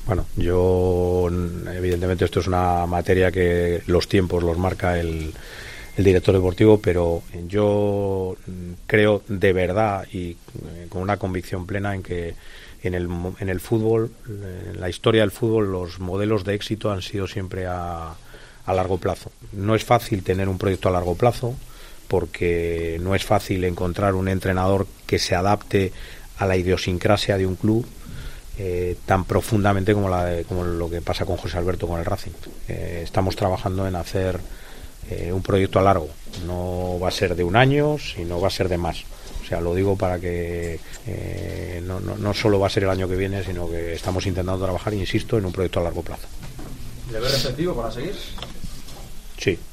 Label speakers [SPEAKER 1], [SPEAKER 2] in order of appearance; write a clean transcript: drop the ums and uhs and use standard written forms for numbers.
[SPEAKER 1] Bueno, evidentemente esto es una materia que los tiempos los marca el director deportivo, pero yo creo de verdad y con una convicción plena en que en el fútbol, en la historia del fútbol, los modelos de éxito han sido siempre a largo plazo. No es fácil tener un proyecto a largo plazo, porque no es fácil encontrar un entrenador que se adapte a la idiosincrasia de un club tan profundamente como lo que pasa con José Alberto con el Racing. Estamos trabajando en hacer un proyecto a largo. No va a ser de un año, sino va a ser de más. O sea, lo digo para que no solo va a ser el año que viene, sino que estamos intentando trabajar, insisto, en un proyecto a largo plazo.
[SPEAKER 2] ¿Le ves receptivo para seguir?
[SPEAKER 1] Sí.